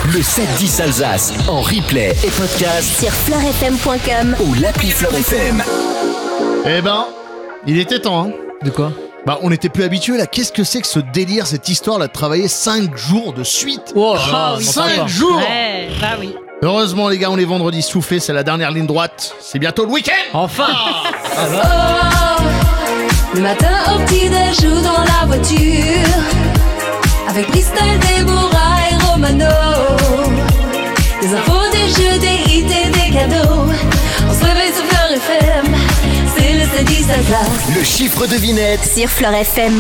Le 7-10 Alsace en replay et podcast sur fleurfm.com ou l'appli Fleur FM. Eh ben, il était temps, hein. De quoi ? Bah, on n'était plus habitués là. Qu'est-ce que c'est que ce délire, cette histoire là de travailler 5 jours de suite? Oh, 5 jours. Ouais, bah oui. Heureusement les gars, on est vendredi soufflé, c'est la dernière ligne droite. C'est bientôt le week-end. Enfin. Le matin au petit-déj ou dans la voiture, avec Christelle, Déborah et Romano. Des infos, des jeux, des hits et des cadeaux. On se réveille sur Fleur FM, c'est le 7-10 Alsace. Le chiffre devinette sur Fleur FM.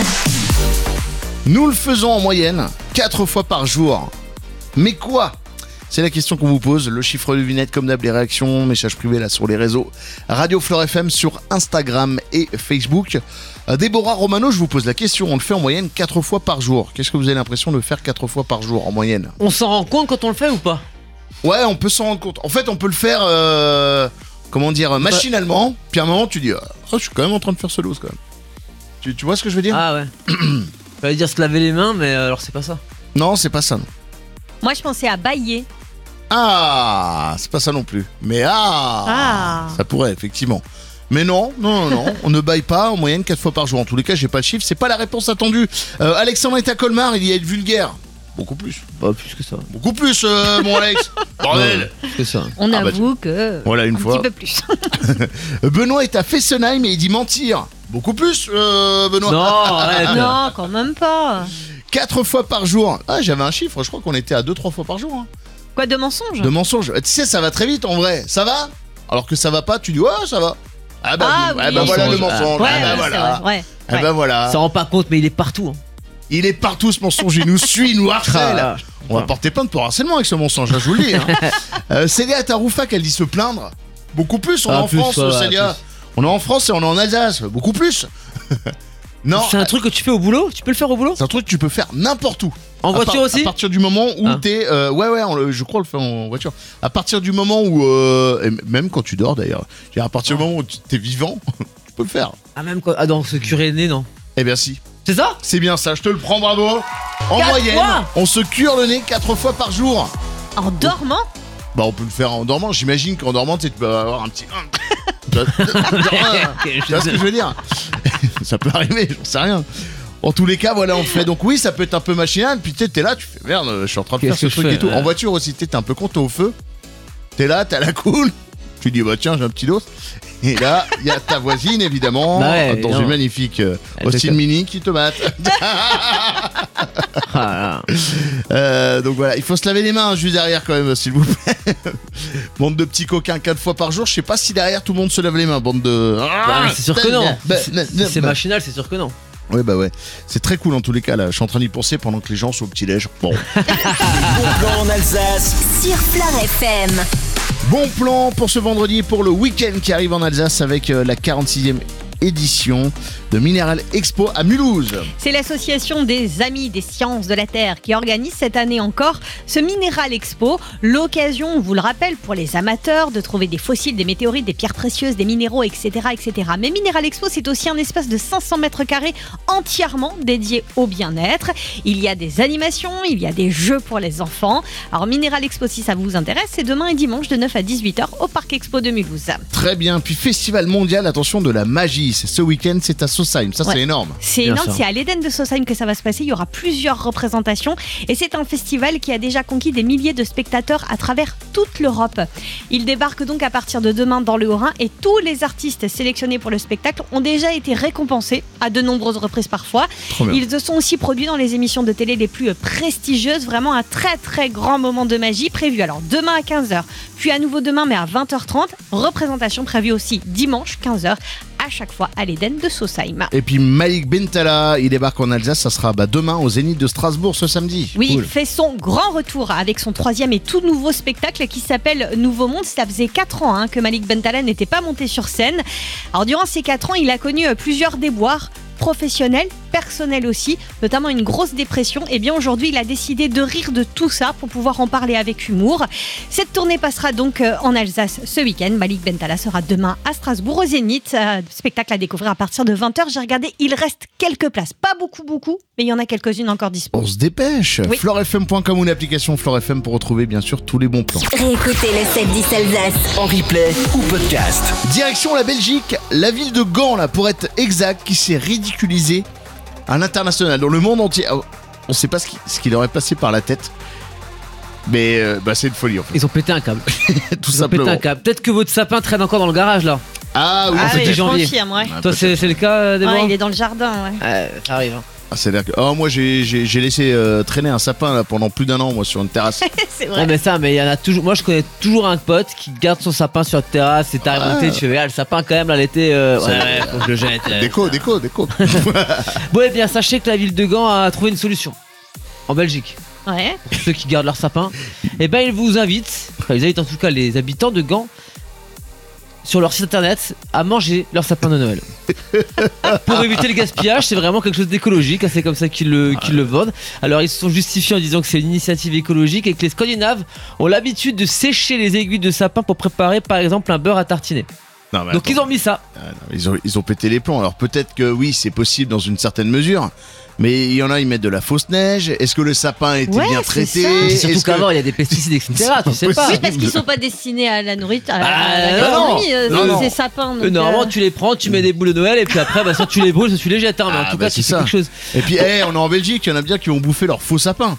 Nous le faisons en moyenne 4 fois par jour. Mais quoi ? C'est la question qu'on vous pose. Le chiffre devinette, comme d'hab, les réactions, messages privés là sur les réseaux. Radio Fleur FM sur Instagram et Facebook. Déborah, Romano, je vous pose la question. On le fait en moyenne 4 fois par jour. Qu'est-ce que vous avez l'impression de faire 4 fois par jour en moyenne ? On s'en rend compte quand on le fait ou pas ? Ouais, on peut s'en rendre compte. En fait, on peut le faire, machinalement. Puis à un moment, tu dis, je suis quand même en train de faire ce dos quand même. Tu vois ce que je veux dire ? Ah ouais. J'allais dire se laver les mains, mais alors c'est pas ça. Non, c'est pas ça, non. Moi, je pensais à bailler. Ah, c'est pas ça non plus. Mais ça pourrait, effectivement. Mais non, on ne baille pas en moyenne 4 fois par jour. En tous les cas, j'ai pas le chiffre, c'est pas la réponse attendue. Alexandre est à Colmar, il y a être vulgaire. Beaucoup plus. Pas plus que ça. Beaucoup plus, mon Alex. Bordel. Plus que ça. On avoue que. Voilà, une fois. Un petit peu plus. Benoît est à Fessenheim et il dit mentir. Beaucoup plus, Benoît. Non, arrête. Non, quand même pas. 4 fois par jour. Ah, j'avais un chiffre, je crois qu'on était à 2-3 fois par jour. Hein. Quoi, de mensonges ? De mensonges. Tu sais, ça va très vite en vrai. Ça va ? Alors que ça va pas, tu dis, ouais, ça va. Ah bah, oui. Voilà le mensonge. Ouais, ah bah voilà. c'est vrai. Ah bah voilà. Ça rend pas compte, mais il est partout. Hein. Il est partout ce mensonge, il nous suit, il nous harcèle. On va porter plainte pour harcèlement avec ce mensonge, je vous le dis. Hein. Célia est à Roufac, elle dit se plaindre. Beaucoup plus, on est en France, Célia. On est en France et on est en Alsace. Beaucoup plus. Non. C'est un truc que tu fais au boulot ? Tu peux le faire au boulot ? C'est un truc que tu peux faire n'importe où. En voiture aussi ? À partir du moment où t'es... je crois le faire en voiture. À partir du moment où... et même quand tu dors d'ailleurs. À partir du moment où t'es vivant, tu peux le faire. Ah même quoi ? Ah non, ce curé né, non. Eh bien si. C'est ça ? C'est bien ça, je te le prends, bravo. En 4 moyenne, fois on se cure le nez 4 fois par jour. En dormant ? Bah on peut le faire en dormant. J'imagine qu'en dormant, tu peux avoir un petit... Tu vois ce que je veux dire? Ça peut arriver, j'en sais rien. En tous les cas, voilà, on le fait. Donc oui, ça peut être un peu machinal. Puis tu sais, t'es là, tu fais merde, je suis en train de faire ce truc et tout. En voiture aussi, t'es un peu con, t'es au feu. T'es là, t'as la cool. Tu dis, bah tiens, j'ai un petit dos. Et là, il y a ta voisine, évidemment, dans une magnifique Austin Mini qui te batte. Donc voilà, il faut se laver les mains juste derrière quand même, s'il vous plaît. Bande de petits coquins 4 fois par jour. Je sais pas si derrière tout le monde se lave les mains, bande de... c'est sûr que non. C'est machinal, c'est sûr que non. Ouais, bah ouais. C'est très cool en tous les cas là. Je suis en train d'y penser pendant que les gens sont au petit-déj. Bon. Bon plan en Alsace sur Fleur FM. Bon plan pour ce vendredi et pour le week-end qui arrive en Alsace avec la 46e édition de Mineral Expo à Mulhouse. C'est l'association des Amis des Sciences de la Terre qui organise cette année encore ce Mineral Expo. L'occasion, on vous le rappelle, pour les amateurs de trouver des fossiles, des météorites, des pierres précieuses, des minéraux, etc. etc. Mais Mineral Expo, c'est aussi un espace de 500 mètres carrés entièrement dédié au bien-être. Il y a des animations, il y a des jeux pour les enfants. Alors Mineral Expo, si ça vous intéresse, c'est demain et dimanche de 9 à 18h au Parc Expo de Mulhouse. Très bien. Puis Festival mondial, attention, de la magie. C'est ce week-end, c'est à Sausheim. Ça, c'est énorme. C'est énorme. C'est à l'Éden de Sausheim que ça va se passer. Il y aura plusieurs représentations. Et c'est un festival qui a déjà conquis des milliers de spectateurs à travers toute l'Europe. Il débarque donc à partir de demain dans le Haut-Rhin et tous les artistes sélectionnés pour le spectacle ont déjà été récompensés à de nombreuses reprises parfois. Ils se sont aussi produits dans les émissions de télé les plus prestigieuses. Vraiment un très très grand moment de magie prévu. Alors demain à 15h, puis à nouveau demain mais à 20h30. Représentation prévue aussi dimanche 15h. À chaque fois à l'Éden de Sausheim. Et puis Malik Bentala, il débarque en Alsace, ça sera demain au Zénith de Strasbourg ce samedi. Oui, il fait son grand retour avec son 3e et tout nouveau spectacle qui s'appelle Nouveau Monde. Ça faisait 4 ans que Malik Bentala n'était pas monté sur scène. Alors durant ces 4 ans, il a connu plusieurs déboires professionnels personnelles aussi, notamment une grosse dépression. Et bien aujourd'hui, il a décidé de rire de tout ça pour pouvoir en parler avec humour. Cette tournée passera donc en Alsace ce week-end. Malik Bentala sera demain à Strasbourg au Zénith. Spectacle à découvrir à partir de 20h. J'ai regardé, il reste quelques places. Pas beaucoup, mais il y en a quelques-unes encore dispo. On se dépêche. Oui. FloreFM.com ou l'application FloreFM pour retrouver bien sûr tous les bons plans. Réécoutez le 7-10 Alsace. En replay ou podcast. Direction la Belgique, la ville de Gand, là, pour être exact, qui s'est ridiculisée à l'international, dans le monde entier. On ne sait pas ce qu'il aurait passé par la tête. Mais c'est une folie en fait. Ils ont pété un câble. Tout Ils ont pété simplement. un câble. Peut-être que votre sapin traîne encore dans le garage là. Ah oui, c'est oui, du je janvier. confirme, ouais. Ah, Toi, c'est le cas, Déborah Il est dans le jardin, ouais. Ça arrive. Hein. c'est-à-dire que moi j'ai laissé traîner un sapin là, pendant plus d'un an moi sur une terrasse. C'est Ouais, vrai. mais il y en a toujours. Moi, je connais toujours un pote qui garde son sapin sur la terrasse. Et t'arrives à monter, tu fais, le sapin quand même là, l'été. Ouais, faut que je le jette. Déco. Bon, eh bien, sachez que la ville de Gand a trouvé une solution. En Belgique. Ouais. Pour ceux qui gardent leur sapin, et ben ils vous invitent, enfin ils invitent en tout cas les habitants de Gand sur leur site internet à manger leur sapin de Noël. Pour éviter le gaspillage, c'est vraiment quelque chose d'écologique, c'est comme ça qu'ils le vendent. Alors ils se sont justifiés en disant que c'est une initiative écologique et que les Scandinaves ont l'habitude de sécher les aiguilles de sapin pour préparer par exemple un beurre à tartiner. Non, mais Donc attends. ils ont mis ça. Ils ont pété les plombs. Alors peut-être que oui, c'est possible dans une certaine mesure. Mais il y en a, ils mettent de la fausse neige. Est-ce que le sapin a été Ouais, bien c'est traité? ça. Et surtout Est-ce que- qu'avant il y a des pesticides etc. Tu sais pas. Oui, parce qu'ils sont pas destinés à la nourriture, à la non, gastronomie, non. ces sapins. donc, Normalement tu les prends, tu mets des boules de Noël et puis après soit tu les brûles, soit tu les jettes. Mais en tout cas c'est tu fais ça. quelque chose. Et puis, on est en Belgique, il y en a bien qui ont bouffé leur faux sapin.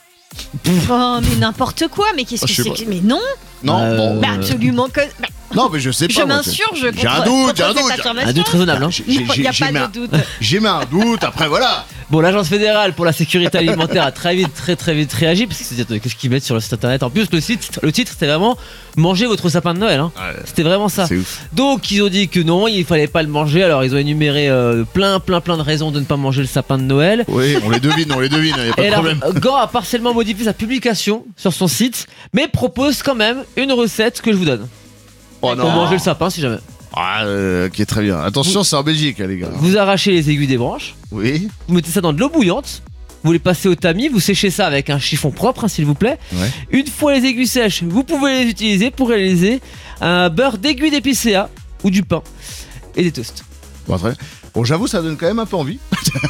Oh, mais n'importe quoi, mais qu'est-ce Oh, que je sais c'est pas. que... Mais non, Non, bon. mais absolument que... Non, mais je sais pas. Je moi, m'insurge J'ai un doute, j'ai un doute. Un doute raisonnable. Hein. Il n'y a pas de doute. J'ai mis un doute, après voilà. Bon, l'agence fédérale pour la sécurité alimentaire a très vite réagi parce que c'est qu'est-ce qu'ils mettent sur le site internet. En plus, le titre c'était vraiment manger votre sapin de Noël. Hein. Ouais, C'était vraiment ça. c'est ouf. Donc ils ont dit que non, il fallait pas le manger. Alors ils ont énuméré plein de raisons de ne pas manger le sapin de Noël. Oui, on les devine, y a pas Et de alors, problème. Gand a partiellement modifié sa publication sur son site, mais propose quand même une recette que je vous donne Oh pour manger le sapin si jamais. Ok, très bien. Attention, c'est en Belgique, hein, les gars. Vous arrachez les aiguilles des branches. Oui. Vous mettez ça dans de l'eau bouillante, vous les passez au tamis, vous séchez ça avec un chiffon propre, hein, s'il vous plaît. Ouais. Une fois les aiguilles sèches, vous pouvez les utiliser pour réaliser un beurre d'aiguille d'épicéa ou du pain et des toasts. Bon, très bien. Bon, j'avoue, ça donne quand même un peu envie.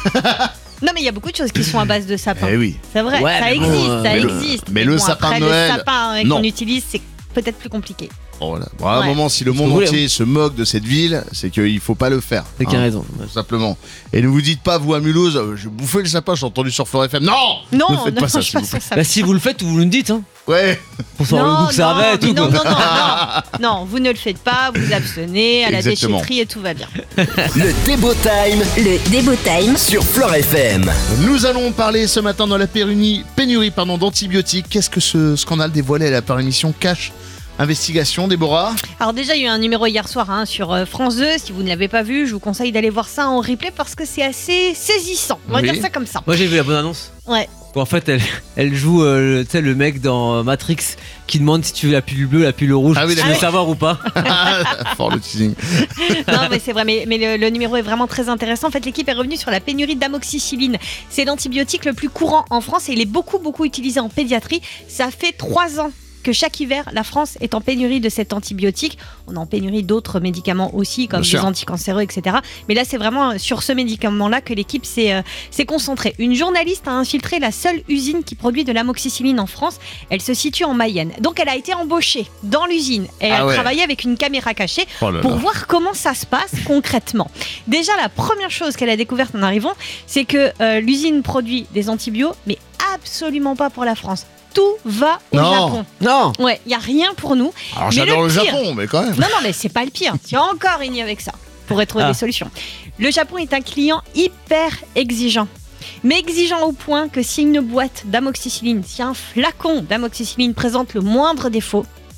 Non, mais il y a beaucoup de choses qui sont à base de sapin. Eh oui. C'est vrai, Ouais, ça mais bon, existe, ça mais le- existe. mais le bon, sapin après, de Noël, le sapin non. qu'on utilise, c'est peut-être plus compliqué. Oh, voilà. Bon, à un Ouais. moment, si le que monde vous voulez, entier se moque de cette ville, c'est qu'il faut pas le faire. C'est qu'il a raison. Tout simplement. Et ne vous dites pas, vous à Mulhouse, je bouffais le sapin, j'ai entendu sur Flore FM. Non Non, Ne faites pas ça, je s'il pense vous plaît. que ça. Bah, si vous le faites, vous nous le dites, hein, Ouais. pour savoir le goût que ça avait et tout. non, quoi. non, vous ne le faites pas, vous abstenez à la Exactement. déchetterie et tout va bien. Le Débo Time Le Débo Time sur Flore FM. Nous allons parler ce matin dans la pénurie d'antibiotiques. Qu'est-ce que ce scandale dévoilé à la par émission cache? Investigation, Déborah. Alors déjà, il y a eu un numéro hier soir sur France 2. Si vous ne l'avez pas vu, je vous conseille d'aller voir ça en replay parce que c'est assez saisissant. On va Oui. dire ça comme ça. Moi j'ai vu la bonne annonce. Ouais. Où en fait elle joue tu sais, le mec dans Matrix qui demande si tu veux la pilule bleue, la pilule rouge, Ah oui, si tu veux d'accord. savoir ou pas. Fort le teasing. Non, mais c'est vrai, mais le numéro est vraiment très intéressant. En fait, l'équipe est revenue sur la pénurie d'amoxicilline. C'est l'antibiotique le plus courant en France et il est beaucoup utilisé en pédiatrie. Ça fait 3 ans que chaque hiver, la France est en pénurie de cet antibiotique. On est en pénurie d'autres médicaments aussi, comme Bien des sûr. anticancéreux, etc. Mais là, c'est vraiment sur ce médicament-là que l'équipe s'est concentrée. Une journaliste a infiltré la seule usine qui produit de l'amoxicilline en France. Elle se situe en Mayenne. Donc, elle a été embauchée dans l'usine et Ah elle ouais. travaillait avec une caméra cachée Oh là pour là. voir comment ça se passe concrètement. Déjà, la première chose qu'elle a découverte en arrivant, c'est que l'usine produit des antibiotiques, mais absolument pas pour la France. Tout va au Non. Japon. Non. Ouais, il n'y a rien pour nous. Alors Mais j'adore le pire- Japon, mais quand même. Non, mais c'est pas le pire. Il y a encore une avec ça. Pour trouver Ah. des solutions. Le Japon est un client hyper exigeant. Mais exigeant au point que si une boîte d'amoxicilline, si un flacon d'amoxicilline présente le moindre défaut,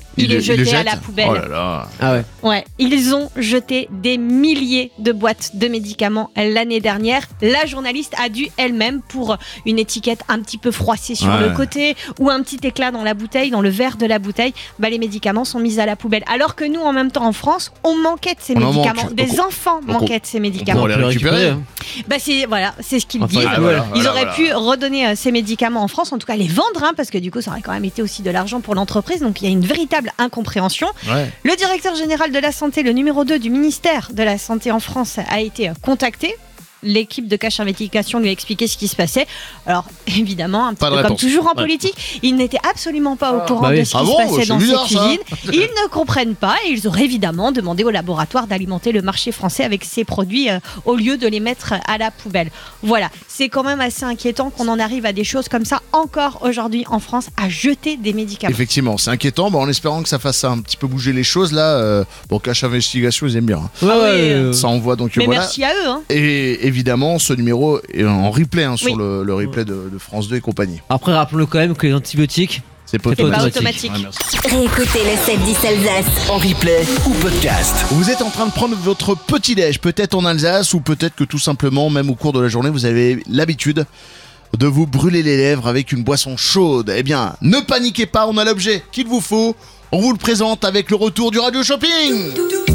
Il est le jeté à jette la poubelle. Oh là là. Ah ouais. Ouais, ils ont jeté des milliers de boîtes de médicaments l'année dernière. La journaliste a dû elle-même, pour une étiquette un petit peu froissée sur Ouais. le côté ou un petit éclat dans la bouteille, dans le verre de la bouteille, les médicaments sont mis à la poubelle. Alors que nous, en même temps, en France, on manquait de ces On en médicaments. manque. Des Donc, enfants manquaient de ces médicaments. on les récupérer. hein. C'est ce qu'ils Enfin, disent. ah, voilà, Ils auraient pu redonner ces médicaments en France, en tout cas les vendre, parce que du coup, ça aurait quand même été aussi de l'argent pour l'entreprise. Donc il y a une véritable incompréhension. Ouais. Le directeur général de la santé, le numéro 2 du ministère de la Santé en France, a été contacté. L'équipe de Cache Investigation lui a expliqué ce qui se passait. Alors, évidemment, un petit Pas de peu comme réponse. toujours en Ouais. politique, ils n'étaient absolument pas au courant Bah oui. de ce qui Ah se bon, passait c'est dans bizarre, ces ça. cuisines. Ils ne comprennent pas et ils auraient évidemment demandé au laboratoire d'alimenter le marché français avec ces produits au lieu de les mettre à la poubelle. Voilà, c'est quand même assez inquiétant qu'on en arrive à des choses comme ça encore aujourd'hui en France, à jeter des médicaments. Effectivement, c'est inquiétant. En espérant que ça fasse un petit peu bouger les choses là. Cache Investigation, ils aiment bien. hein. Ouais, Ah oui, ouais, Ça envoie donc Mais voilà. merci à eux. Hein. Et évidemment, ce numéro est en replay sur Oui. le replay de France 2 et compagnie. Après, rappelons-le quand même que les antibiotiques, C'est pas C'est pas automatique. Ouais, merci. Réécoutez le 7-10 Alsace. En replay ou podcast. Vous êtes en train de prendre votre petit-déj, peut-être en Alsace ou peut-être que tout simplement, même au cours de la journée, vous avez l'habitude de vous brûler les lèvres avec une boisson chaude. Eh bien, ne paniquez pas, on a l'objet qu'il vous faut. On vous le présente avec le retour du Radio Shopping.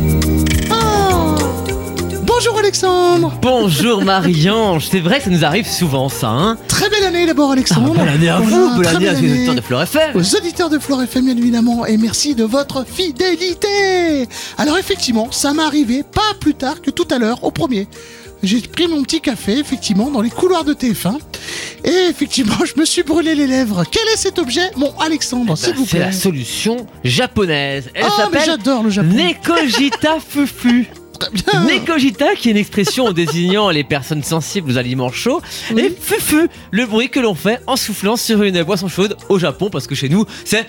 Bonjour Alexandre. bonjour Marie-Ange. C'est vrai que ça nous arrive souvent, ça, hein. Très belle année d'abord Alexandre. Bonne année à Voilà, vous, bonne très année à belle tous les année. auditeurs de Fleur FM. Aux auditeurs de Flore FM bien évidemment et merci de votre fidélité. Alors effectivement, ça m'est arrivé pas plus tard que tout à l'heure au premier. J'ai pris mon petit café effectivement dans les couloirs de TF1 et effectivement je me suis brûlé les lèvres. Quel est cet objet, mon Alexandre, s'il vous C'est plaît? la solution japonaise. Elle Ah mais s'appelle j'adore le Japon. Nekojita Fufu. Très bien. Nekojita, qui est une expression désignant les personnes sensibles aux aliments chauds, et fufu, le bruit que l'on fait en soufflant sur une boisson chaude au Japon, parce que chez nous, c'est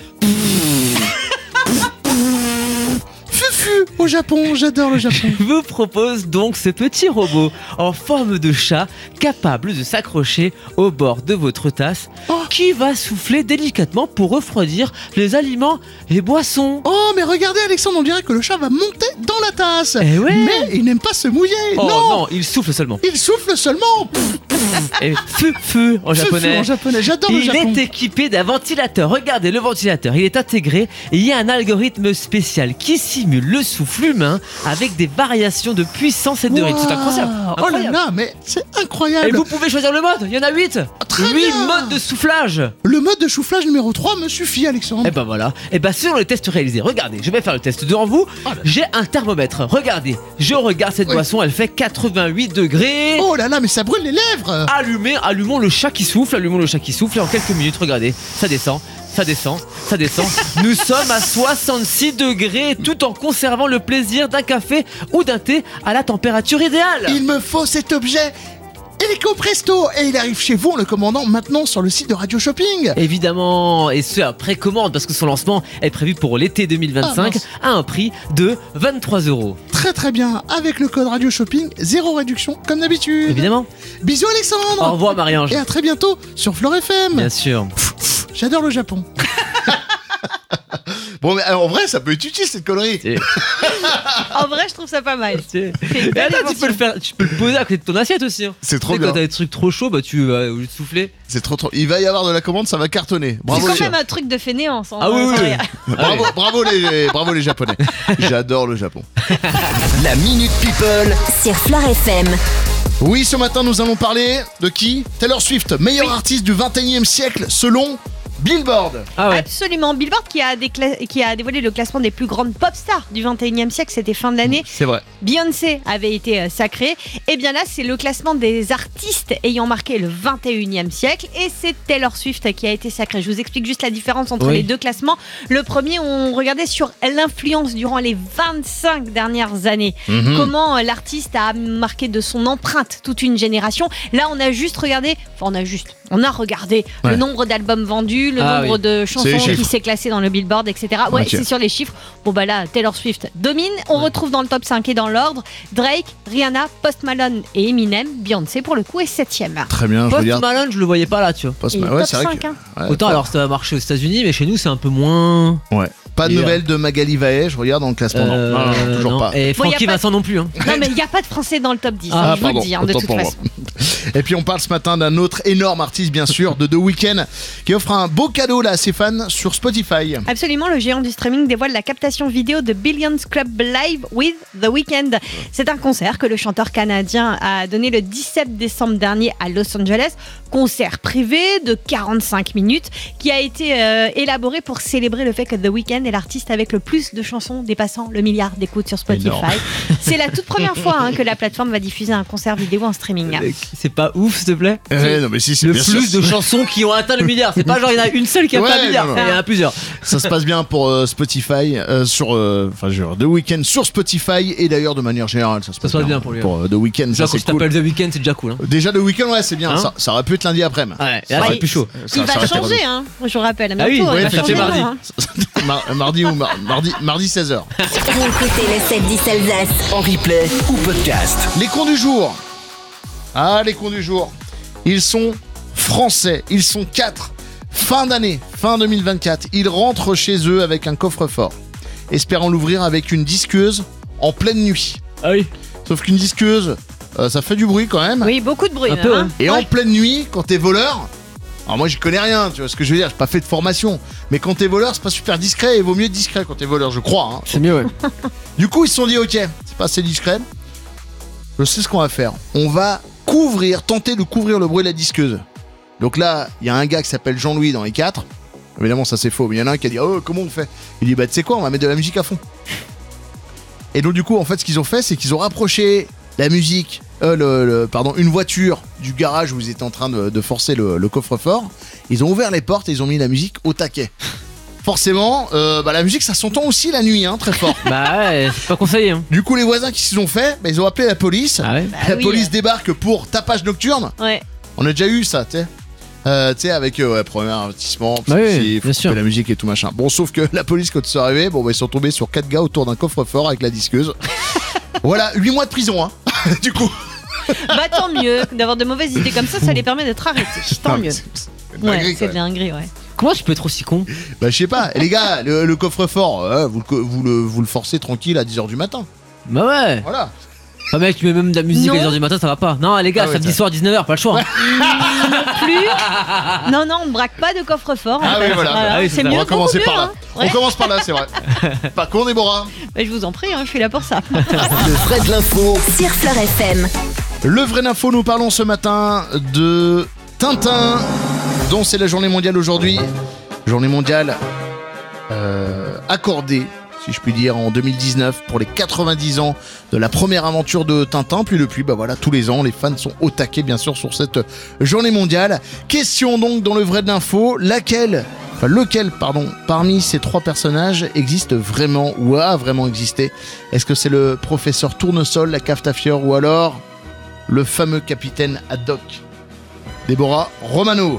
Fufu au Japon, j'adore le Japon. Je vous propose donc ce petit robot en forme de chat capable de s'accrocher au bord de votre tasse Oh. qui va souffler délicatement pour refroidir les aliments et boissons. Oh mais regardez Alexandre, on dirait que le chat va monter dans la tasse. Eh ouais. Mais il n'aime pas se mouiller. Oh non, non, il souffle seulement. il souffle seulement. Et fufu en Fufu japonais. en japonais, j'adore le Il Japon. est équipé d'un ventilateur. Regardez le ventilateur, il est intégré et il y a un algorithme spécial qui simule le souffle humain avec des variations de puissance et de rythme. C'est incroyable. Oh là Incroyable. là, mais c'est incroyable. Et vous pouvez choisir le mode, il y en a 8. très 8 bien. modes de soufflage. Le mode de soufflage numéro 3 me suffit, Alexandre. Et ben voilà. Et ben selon les tests réalisés, regardez, je vais faire le test devant vous. J'ai un thermomètre. Regardez, je regarde cette Oui. boisson, elle fait 88 degrés. Oh là là, mais ça brûle les lèvres. Allumons le chat qui souffle, et en quelques minutes, regardez, ça descend. Ça descend. Nous sommes à 66 degrés tout en conservant le plaisir d'un café ou d'un thé à la température idéale. Il me faut cet objet. Illico presto. Et il arrive chez vous en le commandant maintenant sur le site de Radio Shopping. Évidemment, et ce à précommande parce que son lancement est prévu pour l'été 2025 à un prix de 23 €. Très très bien. Avec le code Radio Shopping, 0 réduction comme d'habitude. Évidemment. Bisous Alexandre. Au revoir Marie-Ange. Et à très bientôt sur Flore FM. Bien sûr. J'adore le Japon. Bon, mais en vrai, ça peut être utile cette connerie. En vrai, je trouve ça pas mal. Et attends, tu peux le poser à côté de ton assiette aussi. Hein. C'est trop Tu sais, bien. quand t'as des trucs trop chauds, bah tu vas au lieu de souffler. C'est trop. Il va y avoir de la commande, ça va cartonner. C'est Bravo. quand les même un truc de fainéance. Ah oui, oui, oui. Bravo les Japonais. J'adore le Japon. La Minute People. Sur Flore FM. Oui, ce matin, nous allons parler de qui? Taylor Swift, meilleur artiste du 21e siècle selon Billboard. Ah ouais. Absolument. Billboard qui a dévoilé le classement des plus grandes pop stars du 21e siècle, c'était fin de l'année. C'est vrai. Beyoncé avait été sacrée. Et bien là, c'est le classement des artistes ayant marqué le 21e siècle. Et c'est Taylor Swift qui a été sacrée. Je vous explique juste la différence entre Oui. les deux classements. Le premier, on regardait sur l'influence durant les 25 dernières années. Comment l'artiste a marqué de son empreinte toute une génération. Là, on a juste regardé... Enfin, on a juste... On a regardé le Ouais. nombre d'albums vendus, le Ah nombre oui. de C'est chansons les qui chiffres. s'est classé dans le Billboard, etc. Ouais, Ok. c'est sur les chiffres. Bon bah là, Taylor Swift domine. On retrouve dans le top 5 et dans l'ordre Drake, Rihanna, Post Malone et Eminem. Beyoncé pour le coup est 7ème. Très bien, je Post regarde. Malone, je le voyais pas là, tu vois. Post Et Malone. Ouais, top c'est vrai 5, que. hein. Ouais, Autant alors ça va marcher aux États-Unis, mais chez nous c'est un peu moins. Ouais. Pas de Et, nouvelles de Magali Vaey, je regarde dans le classement. Non, toujours non. pas. Et Bon, y a Francky pas- Vincent non plus. Hein. Non mais il n'y a pas de français dans le top 10, Ah, je vous le dis, de autant toute pour moi. façon. Et puis on parle ce matin d'un autre énorme artiste, bien sûr, de The Weeknd, qui offre un beau cadeau là à ses fans sur Spotify. Absolument, le géant du streaming dévoile la captation vidéo de Billions Club Live with The Weeknd. C'est un concert que le chanteur canadien a donné le 17 décembre dernier à Los Angeles. Concert privé de 45 minutes qui a été élaboré pour célébrer le fait que The Weeknd est l'artiste avec le plus de chansons dépassant le milliard d'écoutes sur Spotify. Énorme. C'est la toute première fois que la plateforme va diffuser un concert vidéo en streaming. C'est pas ouf, s'il te plaît. Non mais si, c'est Le bien plus sûr. de chansons qui ont atteint le milliard. C'est pas genre il y en a une seule qui a Ouais, pas le milliard. non, non. Il y en a plusieurs. Ça se passe bien pour Spotify, The Weeknd sur Spotify et d'ailleurs de manière générale ça se passe bien pour lui, The Weeknd, Déjà ça quand c'est tu cool. t'appelles The Weeknd, c'est déjà cool. Hein. Déjà The Weeknd, ouais c'est bien, Hein ça aurait pu être lundi après. Ouais, là Ouais, c'est plus chaud. Il va aurait été changer, je vous rappelle. Ah oui, Bientôt, ouais, il va ça changer fait de mardi. nom, hein. Mardi 16h. Écoutez le 7-10 Alsace. En replay ou podcast. Les cons du jour. Ah, les cons du jour. Ils sont français. Ils sont 4. Fin d'année, fin 2024. Ils rentrent chez eux avec un coffre-fort, espérant l'ouvrir avec une disqueuse en pleine nuit. Ah oui. Sauf qu'une disqueuse, ça fait du bruit quand même. Oui, beaucoup de bruit. Un peu, hein. Et en Ouais. pleine nuit, quand t'es voleur, alors moi j'y connais rien, tu vois ce que je veux dire, j'ai pas fait de formation. Mais quand t'es voleur, c'est pas super discret et il vaut mieux être discret quand t'es voleur, je crois. Hein. C'est mieux, ouais. Du coup, ils se sont dit, ok, c'est pas assez discret. Je sais ce qu'on va faire. On va tenter de couvrir le bruit de la disqueuse. Donc là, il y a un gars qui s'appelle Jean-Louis dans les 4. Évidemment, ça c'est faux, mais il y en a un qui a dit, oh, comment on fait? Il dit, bah tu sais quoi, on va mettre de la musique à fond. Et donc du coup, en fait, ce qu'ils ont fait, c'est qu'ils ont rapproché la musique, une voiture du garage où ils étaient en train de forcer le coffre-fort. Ils ont ouvert les portes et ils ont mis la musique au taquet. Forcément, la musique, ça s'entend aussi la nuit, très fort. Bah ouais, c'est pas conseillé. Hein. Du coup, les voisins qui s'y sont fait, ils ont appelé la police. Ah ouais. La oui. police débarque pour tapage nocturne. Ouais. On a déjà eu ça, tu sais. Avec premier avertissement, Bah oui, il faut bien sûr. couper la musique et tout machin. Bon, sauf que la police, quand ils sont arrivés, ils sont tombés sur 4 gars autour d'un coffre-fort avec la disqueuse. Voilà, 8 mois de prison, du coup. Bah tant mieux, d'avoir de mauvaises idées comme ça les permet d'être arrêtés. Tant Non, mais mieux. c'est une dinguerie, Ouais, quand c'est de même. dinguerie, ouais. Comment tu peux être aussi con? Bah, je sais pas. Et les gars, le coffre-fort, vous le forcez tranquille à 10h du matin. Bah ouais. Voilà. Ah mec, tu mets même de la musique Non. à 10h du matin, ça va pas. Non les gars, Ah ouais, samedi ça- soir 19h, pas le choix. Plus. Non, on braque pas de coffre-fort. Ah en oui, fait. voilà. Ah oui, c'est c'est ça. mieux. On va commencer beaucoup par là. mieux, hein. On commence par là, c'est vrai. Pas con, Déborah. Bah, je vous en prie, je suis là pour ça. Le vrai de l'info Sur Fleur FM. Le vrai info, nous parlons ce matin de Tintin, dont c'est la journée mondiale aujourd'hui. Journée mondiale accordée, si je puis dire, en 2019 pour les 90 ans de la première aventure de Tintin. Puis depuis, tous les ans, les fans sont au taquet, bien sûr, sur cette journée mondiale. Question donc dans le vrai de l'info, lequel, parmi ces 3 personnages existe vraiment ou a vraiment existé? Est-ce que c'est le professeur Tournesol, la Castafiore, ou alors le fameux capitaine Haddock? Déborah Romano.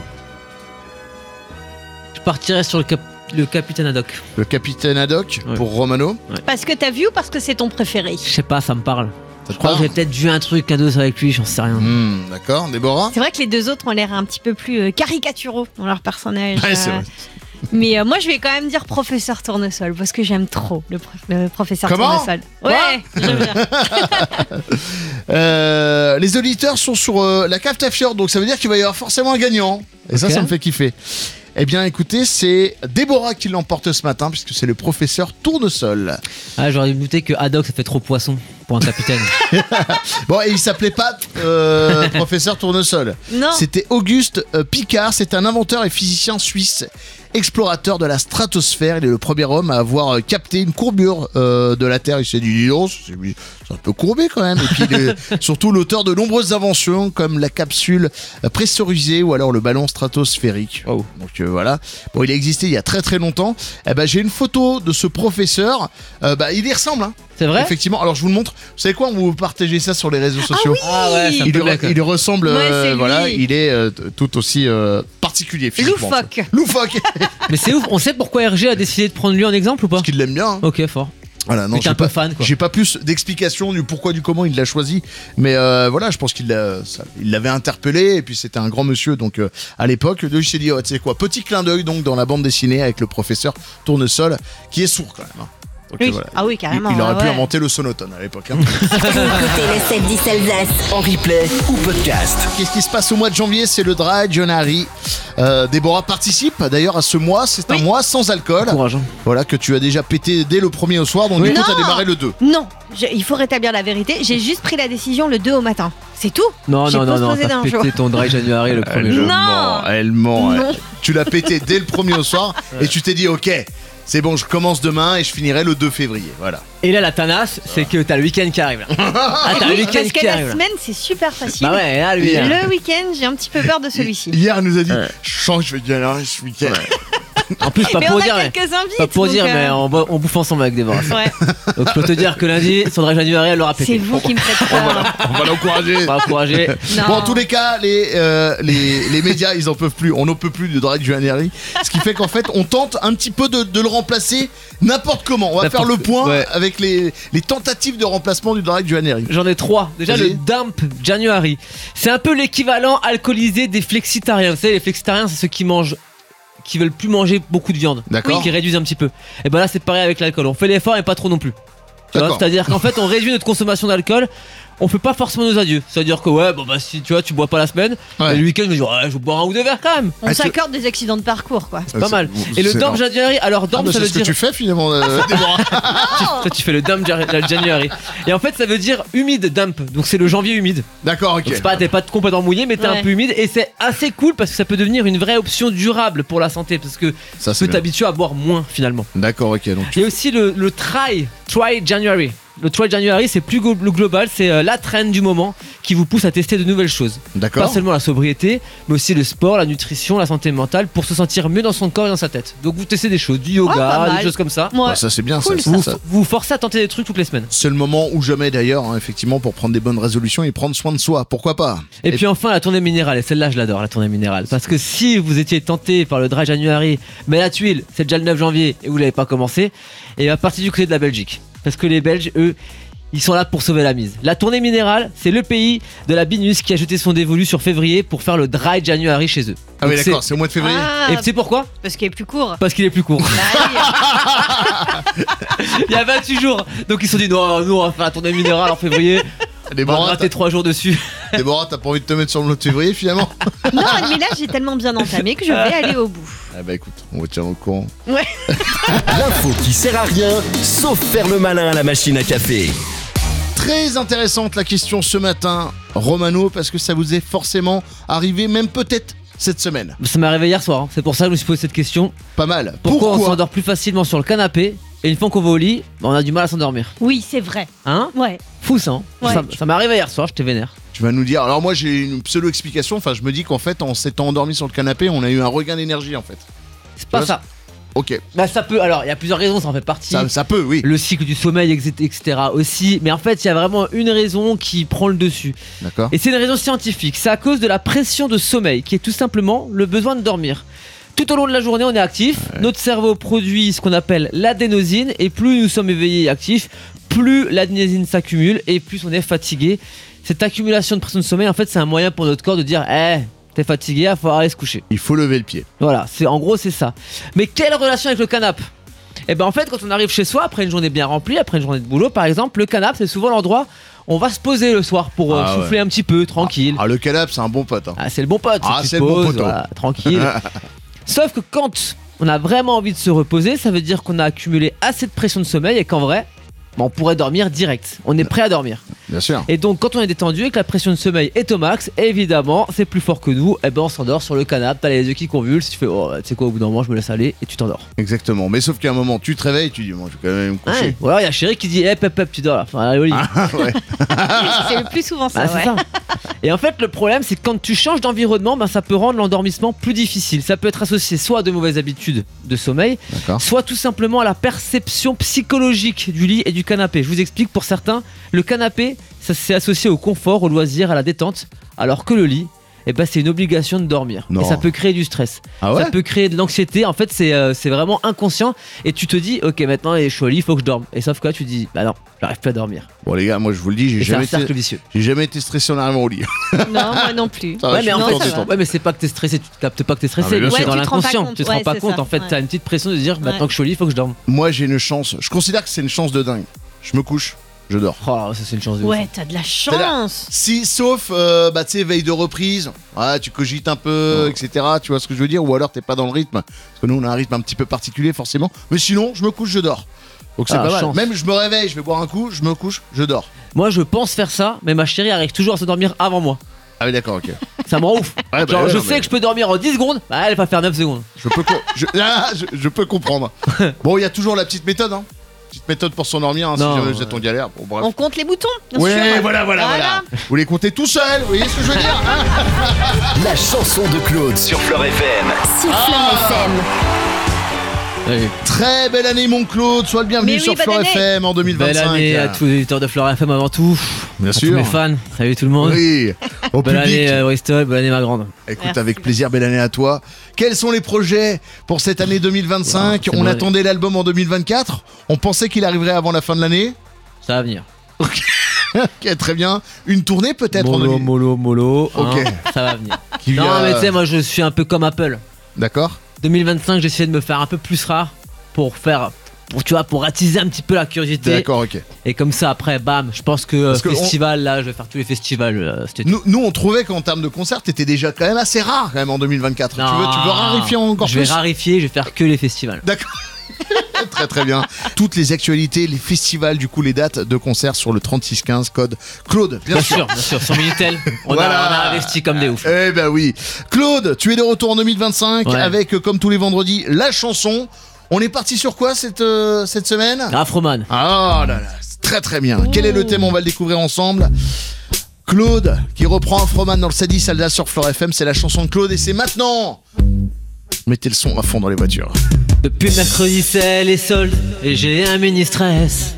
Je partirais sur le capitaine Haddock. Le capitaine Haddock Ouais. pour Romano. Parce que t'as vu ou parce que c'est ton préféré? Je sais pas, ça me parle. Ça te Je crois que parle j'ai peut-être vu un truc, un dos avec lui, j'en sais rien. D'accord, Déborah. C'est vrai que les deux autres ont l'air un petit peu plus caricaturaux dans leur personnage. Ouais, c'est vrai. Mais moi, je vais quand même dire professeur Tournesol parce que j'aime trop le professeur Comment Tournesol. Ouais, j'aime bien. Les auditeurs sont sur la Castafiore, donc ça veut dire qu'il va y avoir forcément un gagnant. Et ça Ok. me fait kiffer. Eh bien, écoutez, c'est Déborah qui l'emporte ce matin, puisque c'est le professeur Tournesol. Ah, j'aurais dû douter que Haddock ça fait trop poisson pour un capitaine. Bon, et il s'appelait pas professeur Tournesol. Non. C'était Auguste Picard, c'est un inventeur et physicien suisse, explorateur de la stratosphère. Il est le premier homme à avoir capté une courbure de la Terre. Il s'est dit, dis donc, c'est un peu courbé quand même. Et puis, il est surtout l'auteur de nombreuses inventions, comme la capsule pressurisée ou alors le ballon stratosphérique. Oh. Donc voilà. Bon, il a existé il y a très très longtemps. Eh ben, j'ai une photo de ce professeur. Il y ressemble, C'est vrai? Effectivement. Alors je vous le montre. Vous savez quoi? On vous partagez ça sur les réseaux sociaux. Ah ouais, ça Il peut lui, l'être. il lui ressemble, Ouais, c'est voilà, lui. il est tout aussi particulier physiquement. Loufoque. Loufoque. Mais c'est ouf, on sait pourquoi RG a décidé de prendre lui en exemple ou pas? Parce qu'il l'aime bien. Hein. Ok, fort. Voilà, non, Mais t'es j'ai un peu pas, fan, quoi. j'ai pas plus d'explications du pourquoi du comment il l'a choisi, mais voilà, je pense il l'avait interpellé et puis c'était un grand monsieur donc à l'époque. Il s'est dit, tu sais quoi, petit clin d'œil donc dans la bande dessinée avec le professeur Tournesol qui est sourd quand même. Hein. Donc, Oui. voilà. Ah oui, carrément. Il aurait pu ouais. inventer le sonotone à l'époque. Hein. Écoutez le 7-10 Alsace. En replay ou podcast. Qu'est-ce qui se passe au mois de janvier? C'est le Dry January. Déborah participe d'ailleurs à ce mois. C'est un mois sans alcool. Courage. Hein. Voilà, que tu as déjà pété dès le 1er au soir. Donc Oui. du coup, Non. t'as démarré le 2. Non, il faut rétablir la vérité. J'ai juste pris la décision le 2 au matin. C'est tout. Non, J'ai non, non, non, postposé t'as d'un jour. pété ton dry January le premier jour. Non. Elle ment. Non. Tu l'as pété dès le 1er au soir et tu t'es dit, ok, c'est bon, je commence demain et je finirai le 2 février. Voilà. Et là, la tanasse, c'est que t'as le week-end qui arrive là. Ah, t'as le Oui, week-end parce que qui la arrive là. semaine, c'est super facile. Bah ouais, là, lui. là. Le week-end, j'ai un petit peu peur de celui-ci. Hier, elle nous a dit, Ouais. je sens que je vais galérer ce week-end. En plus, pas Mais pour on dire, a mais. quelques invites. Pas pour donc, dire, mais on bouffe ensemble avec Déborah. Ouais, Donc je peux te dire que lundi, son dry January, elle l'aura pété. c'est vous qui me faites peur. On va l'encourager. On va encourager. Non. Bon, en tous les cas, les médias, ils en peuvent plus. On n'en peut plus de Dry January. Ce qui fait qu'en fait, on tente un petit peu de le remplacer n'importe comment. On va faire le point ouais. avec les tentatives de remplacement du Dry January. J'en ai 3. Déjà, Vas-y. le Dump January. C'est un peu l'équivalent alcoolisé des flexitariens. Vous savez, les flexitariens, c'est ceux qui veulent plus manger beaucoup de viande. D'accord. Qui réduisent un petit peu. Et ben là, c'est pareil avec l'alcool. On fait l'effort et pas trop non plus. Tu vois, D'accord. c'est-à-dire qu'en fait, on réduit notre consommation d'alcool. On fait pas forcément nos adieux. C'est-à-dire que ouais, bon bah si tu vois, tu bois pas la semaine, Ouais. et le week-end, je me dis ouais, je vais boire un ou deux verres quand même. On Est-ce que- s'accorde des accidents de parcours, quoi. C'est pas mal. Et le Dump January, alors Dump, ça c'est veut ce que dire. tu fais finalement, Déborah. Toi, tu fais le Dump January. Et en fait, ça veut dire humide dump. Donc c'est le janvier humide. D'accord, ok. Donc c'est pas, t'es pas complètement mouillé, mais t'es Ouais. un peu humide. Et c'est assez cool parce que ça peut devenir une vraie option durable pour la santé. Parce que Ça, tu c'est peux bien. t'habituer à boire moins finalement. D'accord, ok. Donc, Il y a aussi le Try January. Le Try January, c'est plus global, c'est la trend du moment qui vous pousse à tester de nouvelles choses. Pas d'accord. seulement la sobriété, mais aussi le sport, la nutrition, la santé mentale pour se sentir mieux dans son corps et dans sa tête. Donc vous testez des choses, du yoga, pas mal. des choses comme ça. Moi, Bah, ça, c'est bien. Cool, ça. Vous Ça- vous forcez à tenter des trucs toutes les semaines. C'est le moment ou jamais d'ailleurs, hein, effectivement, pour prendre des bonnes résolutions et prendre soin de soi. Pourquoi pas? Et puis enfin la tournée minérale, et celle-là je l'adore, la tournée minérale. Parce que si vous étiez tenté par le Dry January, mais la tuile, c'est déjà le 9 janvier et vous l'avez pas commencé, et à partir du côté de la Belgique. Parce que les Belges, eux, ils sont là pour sauver la mise. La tournée minérale, c'est le pays de la Binus qui a jeté son dévolu sur février pour faire le Dry January chez eux. Ah oui, Donc d'accord, c'est au mois de février. Ah, Et tu sais pourquoi? parce qu'il est plus court. Parce qu'il est plus court. Bah oui. Il y a 28 jours. Donc ils se sont dit non, nous on va faire la tournée minérale en février. On va Déborah, gratter 3 jours dessus. Déborah, t'as pas envie de te mettre sur le mois de février finalement? Non, mais là, j'ai tellement bien entamé que je vais aller au bout. Ah bah écoute, on va te tenir au courant. L'info qui sert à rien, sauf faire le malin à la machine à café. Très intéressante la question ce matin, Romano, parce que ça vous est forcément arrivé, même peut-être cette semaine. Ça m'est arrivé hier soir, hein. C'est pour ça que je me suis posé cette question. Pas mal. Pourquoi on s'endort plus facilement sur le canapé et une fois qu'on va au lit, on a du mal à s'endormir? Oui, c'est vrai. Hein? Ouais. Fou ça, hein. Ouais. Ça m'est arrivé hier soir, j'étais vénère. Tu vas nous dire. Alors moi j'ai une pseudo-explication, enfin je me dis qu'en fait en s'étant endormi sur le canapé, on a eu un regain d'énergie en fait. C'est pas vois, ça. Ok, Bah ça peut, alors il y a plusieurs raisons, ça en fait partie. ça peut, oui. Le cycle du sommeil, etc. aussi. Mais en fait, il y a vraiment une raison qui prend le dessus. D'accord. Et c'est une raison scientifique. C'est à cause de la pression de sommeil, qui est tout simplement le besoin de dormir. Tout au long de la journée, on est actif. Notre cerveau produit ce qu'on appelle l'adénosine. Et plus nous sommes éveillés et actifs, plus l'adénosine s'accumule et plus on est fatigué. Cette accumulation de pression de sommeil, en fait, c'est un moyen pour notre corps de dire t'es fatigué, il va falloir aller se coucher. Il faut lever le pied. Voilà, en gros, c'est ça. Mais quelle relation avec le canapé? Eh ben en fait, quand on arrive chez soi, après une journée bien remplie, après une journée de boulot, par exemple, le canapé, c'est souvent l'endroit où on va se poser le soir pour Ah souffler un petit peu, tranquille. Ah le canapé c'est un bon pote. Hein. Ah, c'est le bon pote. Ah, tu c'est te le bon poses, poteau. voilà, tranquille. Sauf que quand on a vraiment envie de se reposer, ça veut dire qu'on a accumulé assez de pression de sommeil et qu'en vrai, on pourrait dormir direct. On est prêt à dormir. Bien sûr. Et donc, quand on est détendu et que la pression de sommeil est au max, évidemment, c'est plus fort que nous. Et ben, on s'endort sur le canapé. T'as les yeux qui convulsent. Tu fais, oh, tu sais quoi, au bout d'un moment, je me laisse aller et tu t'endors. Exactement. Mais sauf qu'à un moment tu te réveilles, tu dis bon, je vais quand même me coucher. Ouais. Ou alors, il y a Chéri qui dit, pep, tu dors là. Enfin, allez au lit. Ah, ouais. C'est le plus souvent ça, Ah, c'est ouais. ça. Et en fait, le problème, c'est que quand tu changes d'environnement, ça peut rendre l'endormissement plus difficile. Ça peut être associé soit à de mauvaises habitudes de sommeil, D'accord. soit tout simplement à la perception psychologique du lit et du canapé. Je vous explique, pour certains, le canapé, ça c'est associé au confort, au loisir, à la détente, alors que le lit, c'est une obligation de dormir. Non. Et ça peut créer du stress. Ah ouais. Ça peut créer de l'anxiété. En fait, c'est vraiment inconscient. Et tu te dis, ok, maintenant je suis au lit, il faut que je dorme. Et sauf que là, tu te dis, bah non, j'arrive plus à dormir. Bon les gars, moi je vous le dis, Et c'est un cercle vicieux. j'ai jamais été stressé en arrivant au lit. Non, moi non plus. Ça va, Ouais, je mais suis en content, fait, content. ouais, mais c'est pas que t'es stressé, tu te captes pas que t'es Ah, mais stressé. bien C'est sûr. dans Ouais, tu te rends pas l'inconscient. compte. Tu te rends Ouais, pas c'est compte. ça. En fait, Ouais. t'as une petite pression de dire, maintenant que je suis au lit, il faut que je dorme. Moi j'ai une chance. Je considère que c'est une chance de dingue. Je me couche, je dors. Oh, ça, c'est une chance de ouf. Ouais, t'as de la chance. Si, sauf, tu sais, veille de reprise, ouais, tu cogites un peu, etc. Tu vois ce que je veux dire? Ou alors t'es pas dans le rythme. Parce que nous, on a un rythme un petit peu particulier, forcément. Mais sinon, je me couche, je dors. Donc c'est Ah, pas mal. chance. Même je me réveille, je vais boire un coup, je me couche, je dors. Moi, je pense faire ça, mais ma chérie arrive toujours à se dormir avant moi. Ah oui, d'accord, ok. Ça me rend ouf. Ouais, bah, Genre, ouais, je non, sais mais- que je peux dormir en 10 secondes, elle va faire 9 secondes. Je peux comprendre. Bon, il y a toujours la petite méthode, hein. Petite méthode pour s'endormir, hein, si Non. jamais vous êtes en galère. Bon, bref. On compte les boutons, bien Ouais, sûr. voilà. Vous les comptez tout seul, vous voyez ce que je veux dire, hein? La chanson de Claude sur Fleur FM. Sur Fleur FM. Très belle année, mon Claude. Sois le bienvenu Mais oui, sur bonne Fleur année. FM en 2025. Belle année à tous les éditeurs de Fleur FM avant tout. Bien à sûr. tous mes fans. Salut tout le monde. Oui, au Belle public. année Bristol, bonne année ma grande. Écoute, Merci. avec plaisir, belle année à toi. Quels sont les projets pour cette année 2025? C'est On bon. attendait l'album en 2024. On pensait qu'il arriverait avant la fin de l'année. Ça va venir. Ok, très bien. Une tournée peut-être en 2000. Mollo. Ok. Ça va venir. Qui Non, vient- mais tu sais, moi je suis un peu comme Apple. D'accord. 2025, j'essaie de me faire un peu plus rare pour attiser un petit peu la curiosité. D'accord, ok. Et comme ça, après, bam, je pense que Parce que festival, là, je vais faire tous les festivals cet été. Nous, on trouvait qu'en termes de concert, t'étais déjà quand même assez rare quand même en 2024. Non. Tu veux rarifier encore Je vais plus? rarifier, je vais faire que les festivals. D'accord. Très très bien. Toutes les actualités, les festivals, du coup les dates de concert sur le 3615 code Claude. Bien sûr. Bien sûr, sur Minitel, on Voilà. a investi comme des ouf. Eh ben oui. Claude, tu es de retour en 2025 Ouais. avec, comme tous les vendredis, la chanson. On est parti sur quoi cette semaine? Afroman. Ah là là, c'est très très bien. Quel est le thème? On va le découvrir ensemble. Claude qui reprend Afroman dans le Sadis Alda sur Fleur FM, c'est la chanson de Claude et c'est maintenant. Mettez le son à fond dans les voitures. Depuis mercredi, c'est les soldes et j'ai un mini stress.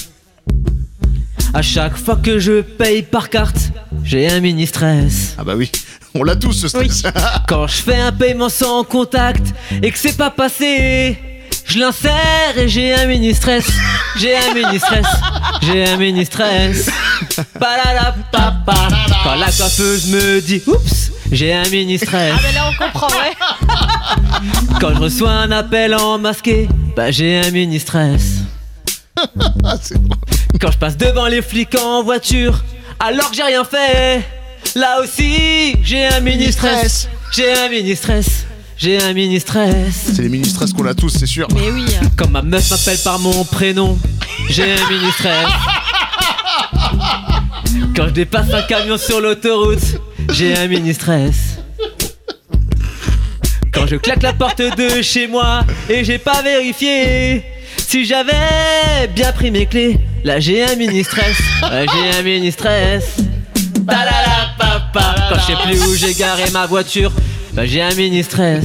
À chaque fois que je paye par carte, j'ai un mini stress. Ah bah oui, on l'a tous ce stress. Quand je fais un paiement sans contact et que c'est pas passé, je l'insère et j'ai un mini stress. J'ai un mini stress. J'ai un mini stress. Palala papa. Quand la coiffeuse me dit oups, j'ai un mini stress. Ah, mais là, on comprend, ouais. Quand je reçois un appel en masqué, j'ai un mini stress. Ah, c'est bon. Quand je passe devant les flics en voiture, alors que j'ai rien fait, là aussi j'ai un mini stress. J'ai un mini stress. J'ai un mini stress. C'est les mini-stress qu'on a tous, c'est sûr. Mais oui. Quand ma meuf m'appelle par mon prénom, j'ai un mini stress. Quand je dépasse un camion sur l'autoroute, j'ai un mini stress. Quand je claque la porte de chez moi et j'ai pas vérifié si j'avais bien pris mes clés, là j'ai un mini stress. Ouais, j'ai un mini stress. Talala papa. Quand je sais plus où j'ai garé ma voiture, j'ai un mini stress.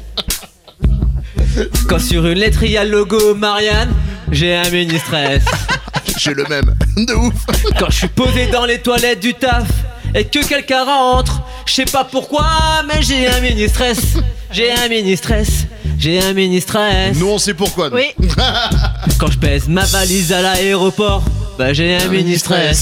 Quand sur une lettre il y a le logo Marianne, j'ai un mini stress. J'ai le même. De ouf. Quand je suis posé dans les toilettes du taf et que quelqu'un rentre, je sais pas pourquoi, mais j'ai un mini stress. J'ai un mini stress. J'ai un mini stress. Nous, on sait pourquoi. nous. Oui. Quand je pèse ma valise à l'aéroport, j'ai un mini stress.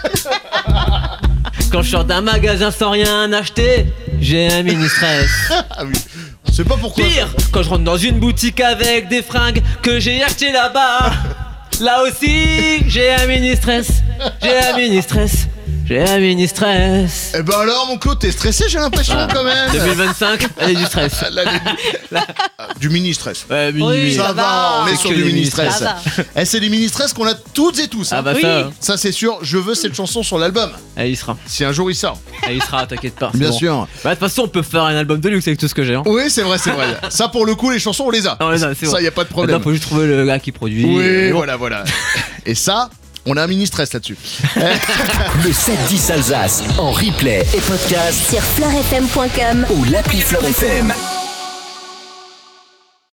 Quand je sors d'un magasin sans rien acheter, j'ai un mini stress. Ah oui. On sait pas pourquoi. Pire, quand je rentre dans une boutique avec des fringues que j'ai achetées là-bas, là aussi j'ai un mini stress. J'ai un mini stress. J'ai un mini stress. Eh ben alors, mon Claude, t'es stressé, j'ai l'impression quand même. 2025, elle est du stress. Du mini-stress. Ouais, Oui, Ça ça va, va. on est C'est sur que du des mini-stress. Ça Eh, c'est des mini-stress qu'on a toutes et tous. hein. Ah bah Oui. ça, Ça, c'est sûr, je veux cette chanson sur l'album. il sera. Si un jour il sort. Il sera, t'inquiète pas. c'est Bien bon. sûr. Bah, de toute façon, on peut faire un album de luxe avec tout ce que j'ai. Hein. Oui, c'est vrai, c'est vrai. Ça, pour le coup, les chansons, on les a. Non, mais ça, c'est Ça, bon. y a pas de Maintenant, problème. faut juste trouver le gars qui produit. Oui, Bon. voilà. Et ça, On a un mini stress là-dessus. Le 7-10 Alsace en replay et podcast Sur fleurfm.com ou l'appli Fleur FM.